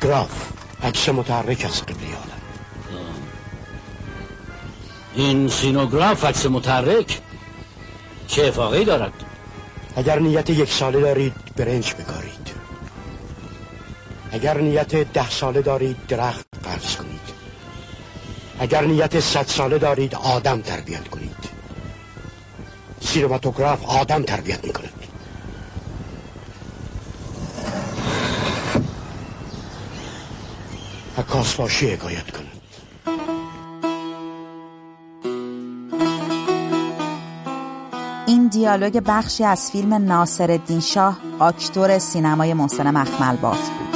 گراف، عکس متحرک از قبله عالم. این سینوگراف عکس متحرک چه افاقه‌ای دارد؟ اگر نیت 1 ساله دارید برنج بکارید، اگر نیت 10 ساله دارید درخت قرض کنید، اگر نیت 100 ساله دارید آدم تربیت کنید. سینماتوگراف آدم تربیت میکنه. عکاس باشی حکایت کنه. این دیالوگ بخشی از فیلم ناصرالدین شاه، آکتور سینمای محسن مخملباف بود.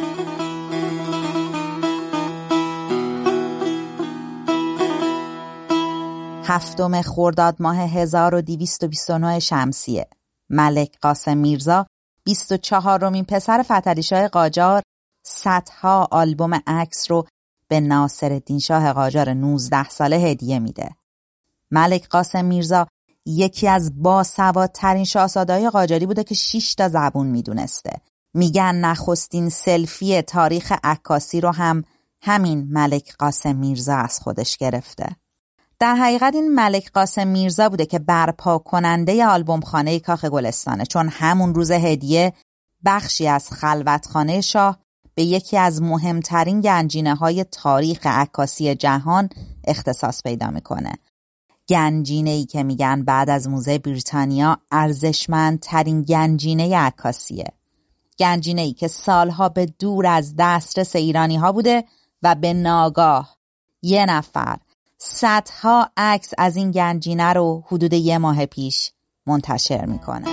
هفتم خرداد ماه 1229 شمسیه، ملک قاسم میرزا 24مین پسر فتحعلیشاه قاجار صدها آلبوم عکس رو به ناصرالدین شاه قاجار 19 ساله هدیه میده. ملک قاسم میرزا یکی از باسوادترین شاهزاده‌های قاجاری بوده که 6 تا زبون میدونسته. میگن نخستین سلفی تاریخ عکاسی رو هم همین ملک قاسم میرزا از خودش گرفته. در حقیقت این ملک قاسم میرزا بوده که برپا کننده آلبوم خانه کاخ گلستانه، چون همون روز هدیه بخشی از خلوتخانه شاه به یکی از مهمترین گنجینه‌های تاریخ عکاسی جهان اختصاص پیدا میکنه. گنجینه‌ای که میگن بعد از موزه بریتانیا ارزشمندترین گنجینه عکاسیه. گنجینه‌ای که سالها به دور از دسترس ایرانی‌ها بوده و به ناگاه یه نفر صدها عکس از این گنجینه رو حدود 1 ماه پیش منتشر میکنه.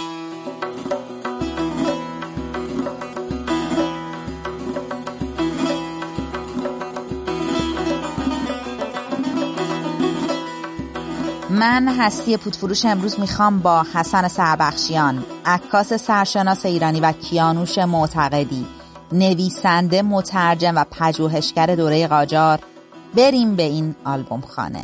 من هستی پودفروش امروز میخوام با حسن سربخشیان، عکاس سرشناس ایرانی و کیانوش معتقدی، نویسنده، مترجم و پژوهشگر دوره قاجار، بریم به این آلبوم خانه.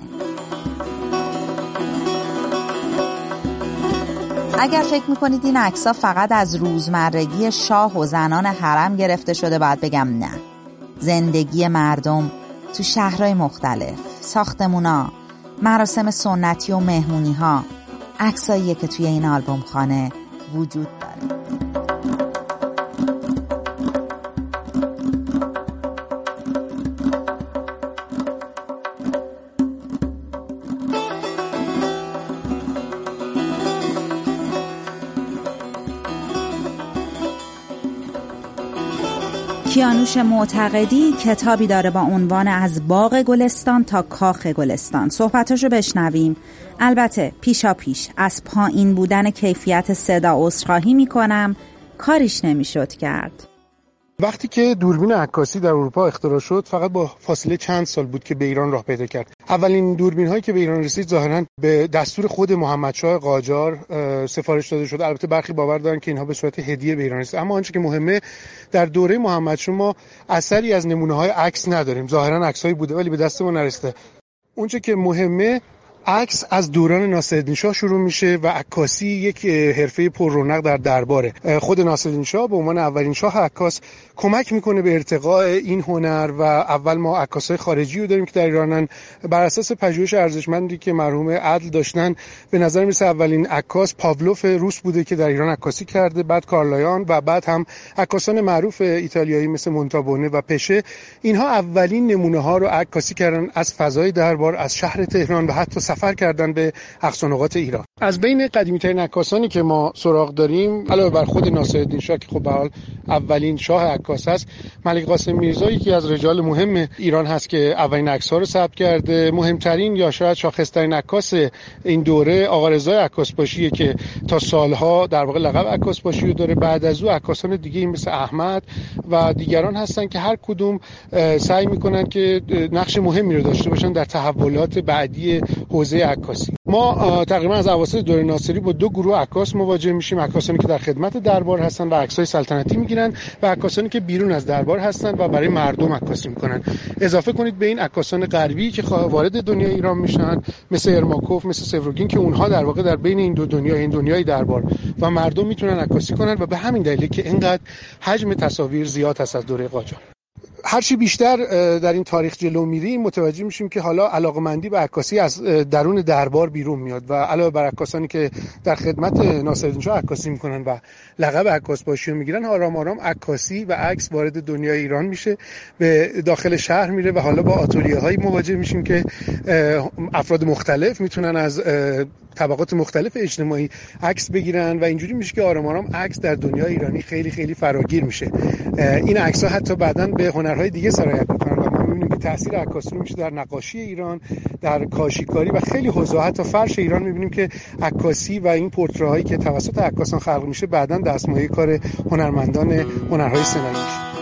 اگر فکر میکنید این عکس‌ها فقط از روزمرگی شاه و زنان حرم گرفته شده، باید بگم نه. زندگی مردم تو شهرهای مختلف، ساختمونا، مراسم سنتی و مهمونی‌ها، عکساییه که توی این آلبوم خانه وجود داره. کیانوش معتقدی کتابی داره با عنوان از باغ گلستان تا کاخ گلستان. صحبتاشو بشنویم. البته پیشا پیش از پایین بودن کیفیت صدا عذرخواهی میکنم، کاریش نمیشد کرد. وقتی که دوربین عکاسی در اروپا اختراع شد، فقط با فاصله چند سال بود که به ایران راه پیدا کرد. اولین دوربین هایی که به ایران رسید ظاهراً به دستور خود محمدشاه قاجار سفارش داده شد. البته برخی باور دارن که اینها به صورت هدیه به ایران رسید، اما آنچه که مهمه در دوره محمدشاه ما اثری از نمونه های عکس نداریم. ظاهراً عکسایی بوده ولی به دست ما نرسیده. اونچه که مهمه عکس از دوران ناصرالدین شاه شروع میشه و عکاسی یک حرفه پر رونق در درباره. خود ناصرالدین شاه به عنوان اولین شاه عکاس کمک میکنه به ارتقاء این هنر و اول ما عکاسای خارجی رو داریم که در ایرانن. بر اساس پژوهش ارزشمندی که مرحوم عدل داشتن، به نظر میسه اولین عکاس پاولوف روس بوده که در ایران عکاسی کرده، بعد کارلایان و بعد هم عکاسان معروف ایتالیایی مثل مونتابونه و پشه. اینها اولین نمونه ها رو عکاسی کردن از فضای دربار، از شهر تهران و حتی سفر کردن به اقصا نقاط ایران. از بین قدیمی‌ترین عکاسانی که ما سراغ داریم علاوه بر خود ناصرالدین شاه که خب به حال اولین شاه عکاس است، ملک قاسم میرزا یکی از رجال مهم ایران هست که اولین عکس‌ها رو ثبت کرده. مهمترین یا شاید شاخص‌ترین عکاس این دوره آقا رضای عکاسباشیه که تا سالها در واقع لقب عکاسباشی رو داره. بعد از او عکاسان دیگه مثل احمد و دیگران هستن که هر کدوم سعی می‌کنن که نقش مهمی رو داشته باشن در تحولات بعدی حوزه عکاسی. ما تقریبا از اواسط دوره ناصری با دو گروه عکاس مواجه میشیم، عکاسانی که در خدمت دربار هستن و عکسای سلطنتی میگیرن و عکاسانی که بیرون از دربار هستن و برای مردم عکاسی میکنن. اضافه کنید به این عکاسان غربی که وارد دنیای ایران میشن، مثل ارماکوف، مثل سفروگین، که اونها در واقع در بین این دو دنیا، این دنیای دربار و مردم میتونن عکاسی کنن و به همین دلیل که اینقدر حجم تصاویر زیاد هست از دوره قاجار. هرچی بیشتر در این تاریخ جلو میریم متوجه میشیم که حالا علاقمندی به عکاسی از درون دربار بیرون میاد و علاوه بر عکاسانی که در خدمت ناصرالدین شاه عکاسی میکنن و لقب عکاس باشی رو میگیرن، آرام آرام عکاسی و عکس وارد دنیای ایران میشه، به داخل شهر میره و حالا با آتلیه‌هایی مواجه میشیم که افراد مختلف میتونن از طبقات مختلف اجتماعی عکس بگیرن و اینجوری میشه که آرام آرام عکس در دنیای ایرانی خیلی خیلی فراگیر میشه. این عکس‌ها حتی بعداً به هنرهای دیگه سرایت میکنن و ما میبینیم که تاثیر عکاسی میشه در نقاشی ایران، در کاشیکاری و خیلی حوزه‌ها. حتی فرش ایران میبینیم که عکاسی و این پورترهایی که توسط عکاسان خلق میشه بعداً دستمایه کار هنرمندان هنرهای صنایع میشه.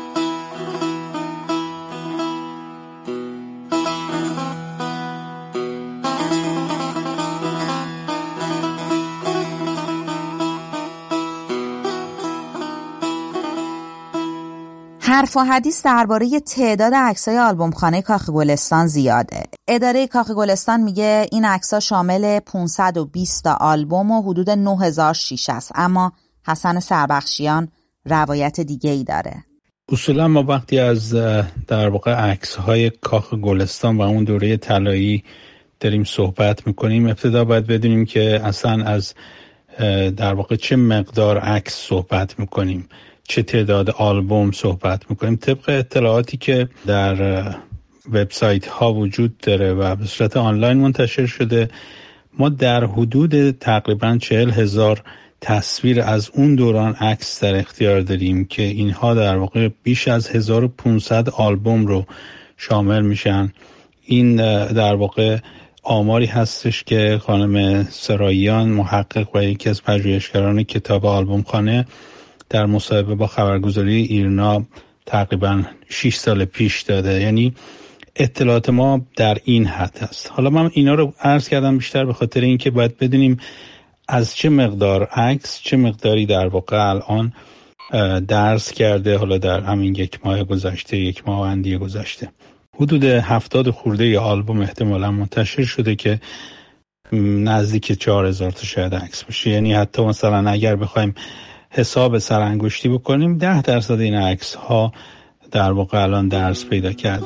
حرف و حدیث درباره تعداد عکسای آلبوم خانه کاخ گلستان زیاده. اداره کاخ گلستان میگه این عکس‌ها شامل 520 تا آلبوم و حدود 9000 شیشه است، اما حسن سربخشیان روایت دیگه‌ای داره. اصولا ما وقتی از در واقع عکس‌های کاخ گلستان و اون دوره طلایی داریم صحبت میکنیم، ابتدا باید بدونیم که اصلا از در واقع چه مقدار عکس صحبت میکنیم، چه تعداد آلبوم صحبت میکنیم. طبق اطلاعاتی که در وبسایت ها وجود داره و به صورت آنلاین منتشر شده، ما در حدود تقریبا 40,000 تصویر از اون دوران عکس در اختیار داریم که اینها در واقع بیش از 1500 آلبوم رو شامل میشن. این در واقع آماری هستش که خانم سراییان، محقق و یکی از پژوهشگران کتاب آلبوم خانه، در مصاحبه با خبرگزاری ایرنا تقریبا 6 سال پیش داده. یعنی اطلاعات ما در این حد هست. حالا من اینا رو عرض کردم بیشتر به خاطر اینکه باید بدونیم از چه مقدار عکس چه مقداری در واقع الان درس کرده. حالا در همین یک ماه گذشته، یک ماه و اندی گذشته، حدود 70 خورده آلبوم احتمالا منتشر شده که نزدیک 4000 تا شاید عکس باشه. یعنی حتی مثلا اگر بخوایم حساب سرانگشتی بکنیم 10% این عکس ها در واقع الان درس پیدا کرده.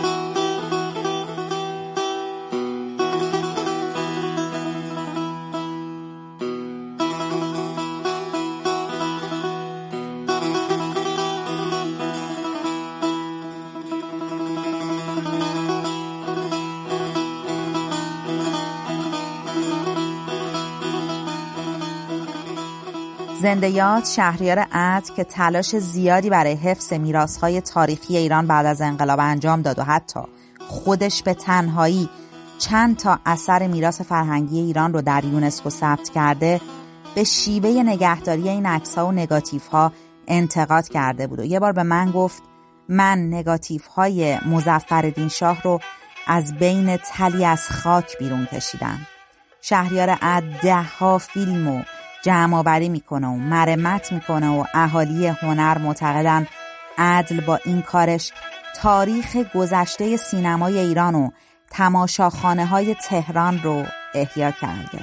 زنده یاد شهریار عدل که تلاش زیادی برای حفظ میراث‌های تاریخی ایران بعد از انقلاب انجام داد و حتی خودش به تنهایی چند تا اثر میراث فرهنگی ایران رو در یونسکو ثبت کرده، به شیوه نگهداری این عکس‌ها و نگاتیوها انتقاد کرده بود و یه بار به من گفت من نگاتیوهای مظفرالدین شاه رو از بین تلی از خاک بیرون کشیدم. شهریار عدل 10 فیلم و جمع‌آوری میکنه و مرمت میکنه و اهالی هنر معتقدن عدل با این کارش تاریخ گذشته سینمای ایران و تماشاخانه‌های تهران رو احیا کرده.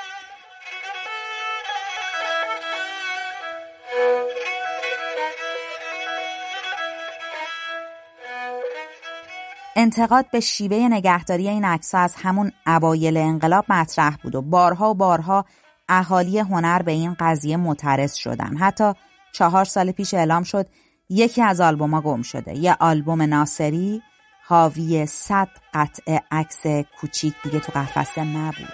انتقاد به شیوه نگهداری این عکس‌ها از همون اوایل انقلاب مطرح بود و بارها اهالی هنر به این قضیه معترض شدن. حتی 4 سال پیش اعلام شد یکی از آلبوم‌ها گم شده. یه آلبوم ناصری حاوی 100 قطعه عکس کوچیک دیگه تو قفسه نبود.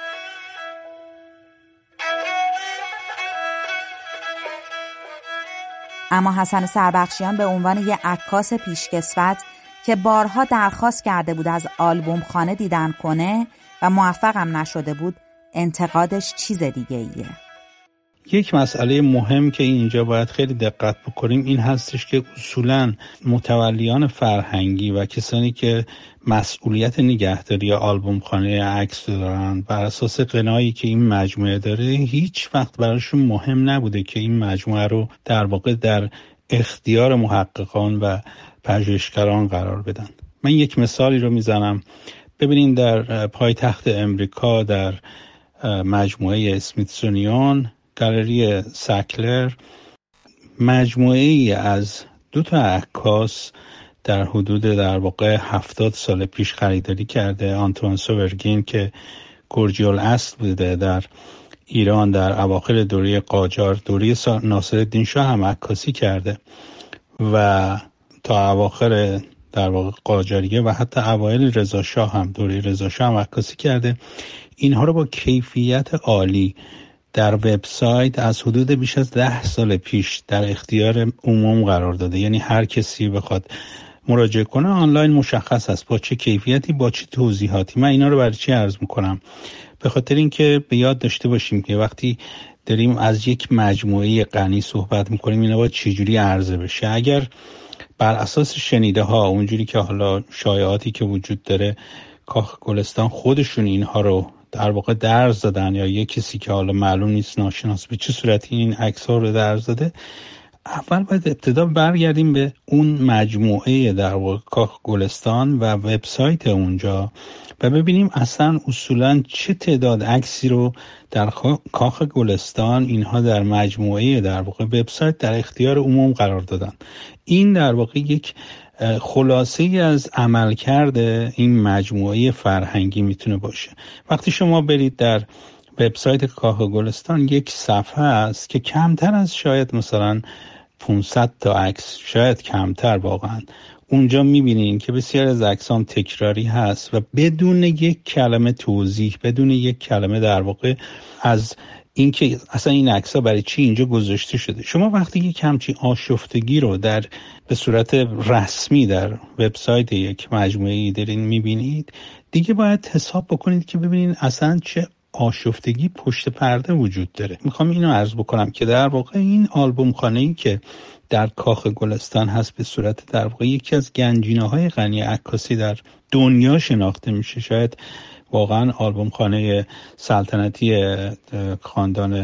اما حسن سربخشیان به عنوان یه عکاس پیشکسوت که بارها درخواست کرده بود از آلبوم خانه دیدن کنه و موفقم نشده بود، انتقادش چیز دیگه ایه. یک مسئله مهم که اینجا باید خیلی دقت بکنیم این هستش که اصولاً متولیان فرهنگی و کسانی که مسئولیت نگهداری آلبوم خانه عکس دارن بر اساس قنایی که این مجموعه داره هیچ وقت براشون مهم نبوده که این مجموعه رو در واقع در اختیار محققان و پژوهشگران قرار بدن. من یک مثالی رو میزنم. ببینید در پایتخت امریکا در مجموعه اسمیتسونیان گالری ساکلر مجموعه ای از 2 عکاس در حدود در واقع 70 سال پیش خریداری کرده. آنتوان سوورگین که گرجی الاصل بوده در ایران در اواخر دوره قاجار، دوره ناصرالدین شاه هم عکاسی کرده و تا اواخر در واقع قاجاریه و حتی اوایل رضا شاه هم دوره رضا شاه هم عکاسی کرده. اینها رو با کیفیت عالی در وبسایت از حدود بیش از 10 سال پیش در اختیار عموم قرار داده. یعنی هر کسی بخواد مراجعه کنه آنلاین مشخص است با چه کیفیتی، با چه توضیحاتی. من اینا رو برای چی عرض میکنم؟ به خاطر اینکه به یاد داشته باشیم که وقتی داریم از یک مجموعه غنی صحبت میکنیم اینا باید چجوری عرضه بشه. اگر بر اساس شنیده ها اونجوری که حالا شایعاتی که وجود داره کاخ گلستان خودشون اینها رو در واقع درز زدن یا یک کسی که حالا معلوم نیست ناشناس به چه صورتی این عکس‌ها رو درز زده، اول باید ابتدا برگردیم به اون مجموعه در واقع کاخ گلستان و وبسایت اونجا و ببینیم اصلا اصولا چه تعداد عکسی رو در کاخ گلستان اینها در مجموعه در واقع وبسایت در اختیار عموم قرار دادن. این در واقع یک خلاصه از عملکرد این مجموعه فرهنگی میتونه باشه. وقتی شما برید در وبسایت کاخ گلستان یک صفحه است که کمتر از شاید مثلا 500 تا عکس، شاید کمتر واقعا، اونجا میبینین که بسیار از عکسام تکراری هست و بدون یک کلمه توضیح، بدون یک کلمه در واقع از اینکه اصلا این عکس‌ها برای چی اینجا گذاشته شده. شما وقتی یک همچین آشفتگی رو به صورت رسمی در وبسایت یک مجموعه‌ای دارین میبینید، دیگه باید حساب بکنید که ببینید اصلا چه آشفتگی پشت پرده وجود داره. میخوام اینو عرض بکنم که در واقع این آلبوم خانه‌ای که در کاخ گلستان هست به صورت در واقع یکی از گنجینه‌های غنی عکاسی در دنیا شناخته میشه. شاید واقعا آلبوم خانه سلطنتی خاندان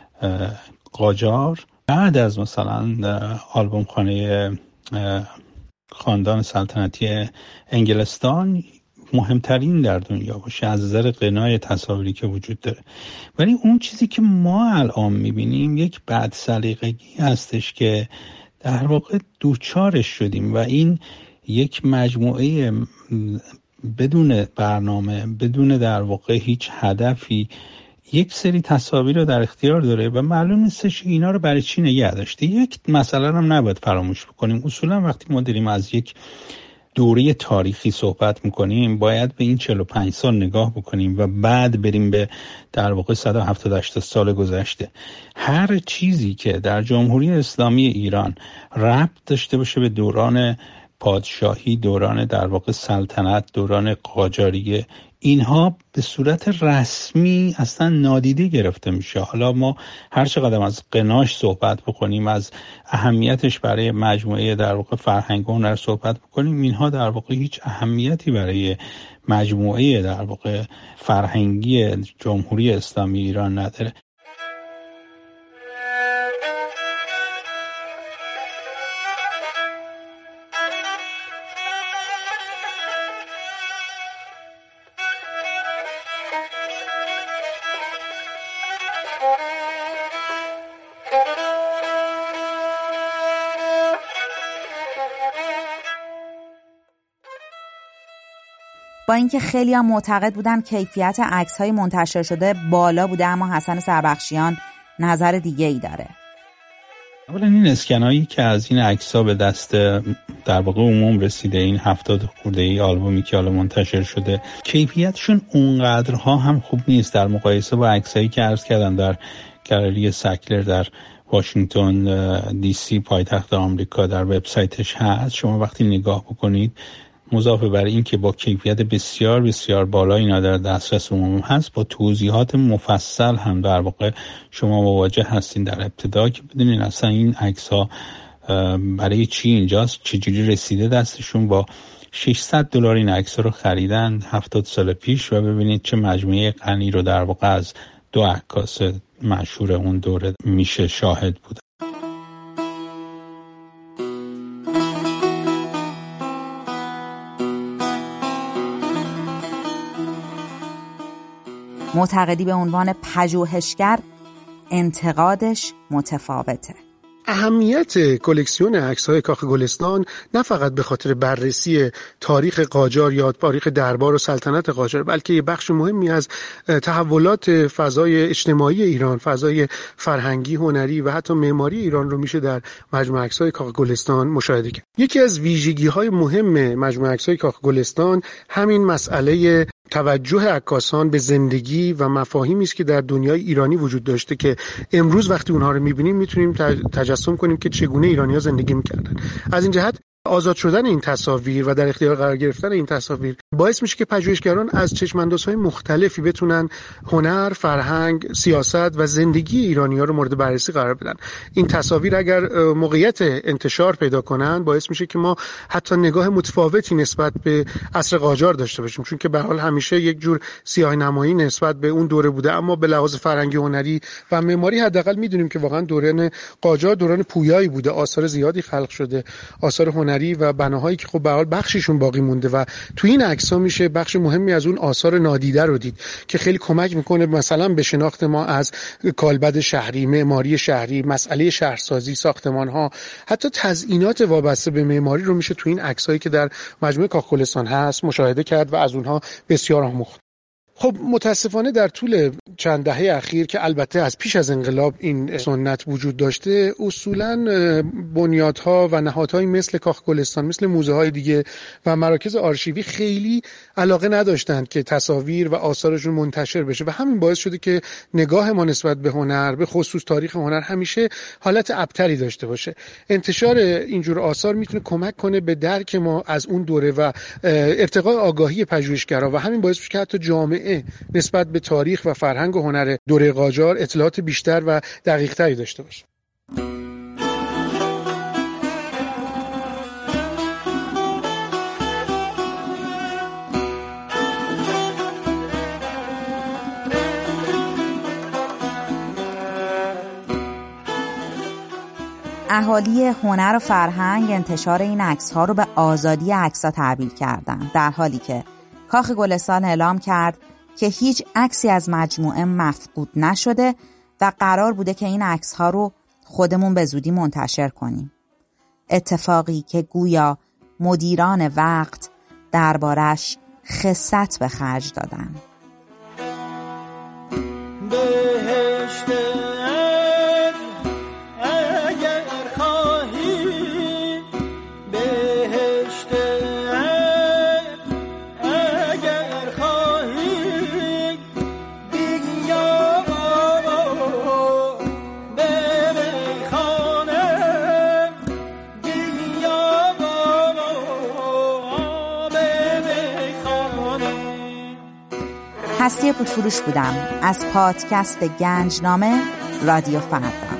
قاجار بعد از مثلا آلبوم خانه خاندان سلطنتی انگلستان مهمترین در دنیا باشه از نظر غنای تصاویری که وجود داره. ولی اون چیزی که ما الان میبینیم یک بد سلیقگی هستش که در واقع دوچارش شدیم و این یک مجموعه بدون برنامه، بدون در واقع هیچ هدفی یک سری تصاویر رو در اختیار داره و معلوم نیستش اینا رو برای چی نگه داشته. یک مسئله هم نباید فراموش بکنیم. اصولا وقتی ما داریم از یک دوره تاریخی صحبت میکنیم باید به این 45 سال نگاه بکنیم و بعد بریم به در واقع 170 سال گذشته. هر چیزی که در جمهوری اسلامی ایران ربط داشته باشه به دوران پادشاهی، دوران در واقع سلطنت، دوران قاجاریه، اینها به صورت رسمی اصلا نادیده گرفته میشه. حالا ما هر چقدر از غناش صحبت بکنیم، از اهمیتش برای مجموعه در واقع فرهنگ و هنر صحبت بکنیم، اینها در واقع هیچ اهمیتی برای مجموعه در واقع فرهنگی جمهوری اسلامی ایران نداره. با اینکه خیلی هم معتقد بودن کیفیت عکس‌های منتشر شده بالا بوده، اما حسن سربخشیان نظر دیگه ای داره. اولا این اسکنایی که از این عکس‌ها به دست در واقع عموم رسیده، این 70 خورده‌ای آلبومی که حالا منتشر شده، کیفیتشون اونقدرها هم خوب نیست در مقایسه با عکسایی که عرض کردم در گالری ساکلر در واشنگتن دی سی پایتخت آمریکا در وبسایتش هست. شما وقتی نگاه بکنید مضافه بر این که با کیفیت بسیار بسیار بالا اینا در دسترس عموم هست، با توضیحات مفصل هم در واقع شما مواجه هستین در ابتدا که بدونین اصلا این عکس ها برای چی اینجاست، چجوری رسیده دستشون. با $600 این عکس رو خریدن 70 سال پیش و ببینید چه مجموعه غنی رو در واقع از 2 عکاس مشهور اون دوره میشه شاهد بود. معتقدی به عنوان پژوهشگر انتقادش متفاوته. اهمیت کلکسیون عکس‌های کاخ گلستان نه فقط به خاطر بررسی تاریخ قاجار یا تاریخ دربار و سلطنت قاجار، بلکه یه بخش مهمی از تحولات فضای اجتماعی ایران، فضای فرهنگی، هنری و حتی معماری ایران رو میشه در مجموعه عکس‌های کاخ گلستان مشاهده کرد. یکی از ویژگی‌های مهم مجموعه عکس‌های کاخ گلستان همین مسئله توجه عکاسان به زندگی و مفاهیمی است که در دنیای ایرانی وجود داشته که امروز وقتی اونها رو می‌بینیم می‌تونیم تجسم کنیم که چگونه ایرانی‌ها زندگی می‌کردن. از این جهت آزاد شدن این تصاویر و در اختیار قرار گرفتن این تصاویر باعث میشه که پژوهشگران از چشم‌اندازهای مختلفی بتونن هنر، فرهنگ، سیاست و زندگی ایرانی‌ها رو مورد بررسی قرار بدن. این تصاویر اگر موقعیت انتشار پیدا کنن باعث میشه که ما حتی نگاه متفاوتی نسبت به عصر قاجار داشته باشیم، چون که به هر حال همیشه یک جور سیاه‌نمایی نسبت به اون دوره بوده، اما به لحاظ فرهنگی، هنری و معماری حداقل میدونیم که واقعا دوران قاجار دوران پویایی بوده، آثار زیادی خلق شده، آثار هنری و بناهایی که خب به هر حال بخششون باقی مونده و تو این عکس‌ها میشه بخش مهمی از اون آثار نادیده رو دید که خیلی کمک میکنه مثلا به شناخت ما از کالبد شهری، معماری شهری، مسئله شهرسازی، ساختمان‌ها، حتی تزئینات وابسته به معماری رو میشه تو این عکسایی که در مجموعه کاخ گلستان هست مشاهده کرد و از اونها بسیار آموخت. خب متاسفانه در طول چند دهه اخیر که البته از پیش از انقلاب این سنت وجود داشته، اصولاً بنیادها و نهادهایی مثل کاخ گلستان، مثل موزه های دیگه و مراکز آرشیوی خیلی علاقه نداشتند که تصاویر و آثارشون منتشر بشه و همین باعث شده که نگاه ما نسبت به هنر، به خصوص تاریخ هنر، همیشه حالت ابتری داشته باشه. انتشار اینجور آثار میتونه کمک کنه به درک ما از اون دوره و ارتقاء آگاهی پژوهشگرا و همین باعث میشه که حتی جامعه نسبت به تاریخ و فرهنگ و هنر دوره قاجار اطلاعات بیشتر و دقیق‌تری داشته باشه. اهالی هنر و فرهنگ انتشار این عکس‌ها رو به آزادی عکس‌ها تعبیر کردند، در حالی که کاخ گلستان اعلام کرد که هیچ عکسی از مجموعه مفقود نشده و قرار بوده که این عکس‌ها رو خودمون به زودی منتشر کنیم. اتفاقی که گویا مدیران وقت دربارش خست به خرج دادن. هستی پورفروش بودم از پادکست گنجنامه رادیو فردا.